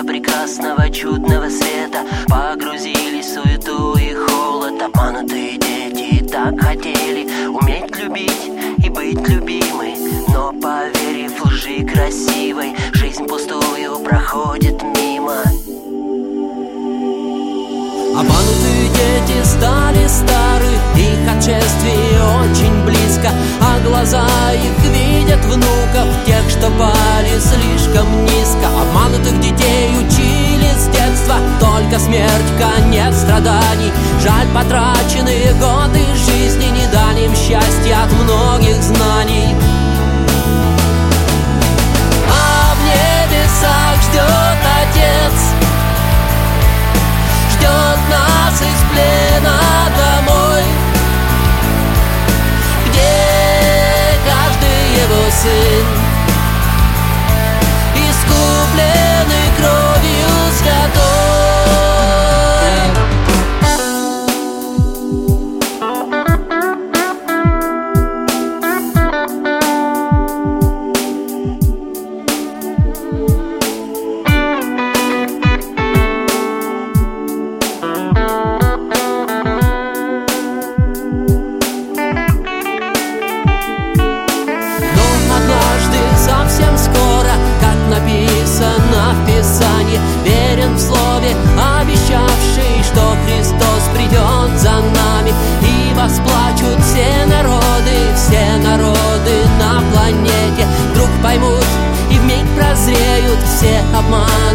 до прекрасного чудного света погрузились в суету и холод. Обманутые дети так хотели уметь любить и быть любимой, но, поверив в лжи красивой, жизнь пустую проходит мимо. Обманутые дети стали стары, их отшествие очень близко, а глаза их видят внуков, тех, что пали слишком низко. Обманутых детей учили с детства, только смерть конец страданий. Жаль, потраченные годы жизни не дали им счастья от многих знаний. А в небесах ждет Отец, ждет нас из плена домой, где каждый его сын искупленный кровью святой. Совсем скоро, как написано в Писании, верен в слове, обещавший, что Христос придет за нами, и восплачут все народы на планете. Вдруг поймут и вмиг прозреют все обманы